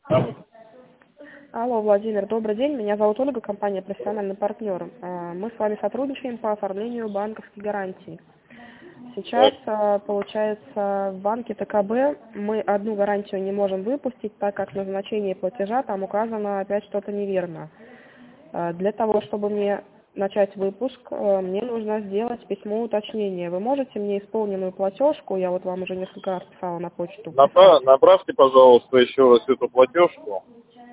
Алло, Владимир, добрый день. Меня зовут Ольга, компания «Профессиональный партнер». Мы с вами сотрудничаем по оформлению банковских гарантий. Сейчас, получается, в банке ТКБ мы одну гарантию не можем выпустить, так как в назначении платежа там указано опять что-то неверно. Для того, чтобы мне начать выпуск, мне нужно сделать письмо уточнения. Вы можете мне исполненную платежку, я вот вам уже несколько раз писала на почту. Направьте, пожалуйста, еще раз эту платежку.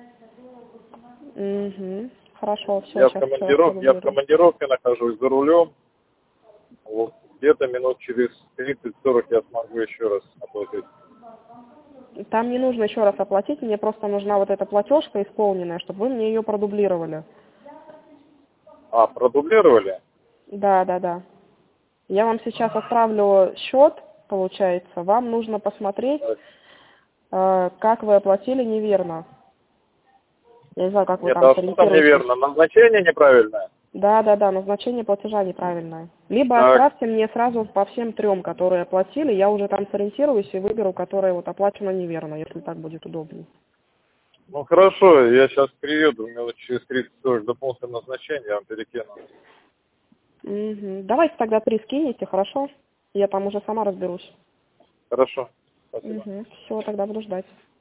Угу. Хорошо, все, Я в сейчас все командировке, нахожусь за рулем. Вот, где-то минут через 30-40 я смогу еще раз оплатить. Там не нужно еще раз оплатить, мне просто нужна вот эта платежка исполненная, чтобы вы мне ее продублировали. Продублировали? Да. Я вам сейчас отправлю счет, получается. Вам нужно посмотреть, как вы оплатили неверно. Я не знаю, как вы Нет, там а что там сориентируетесь. неверно? Назначение неправильное? Да, назначение платежа неправильное. Либо Так. отправьте мне сразу по всем трем, которые оплатили, я уже там сориентируюсь и выберу, которое вот оплачено неверно, если так будет удобнее. Ну хорошо, я сейчас приеду, минут через 30-40 до пункта назначения, я вам перекину. Угу. Давайте тогда 3 скинете, хорошо? Я там уже сама разберусь. Хорошо, спасибо. Угу. Все, тогда буду ждать.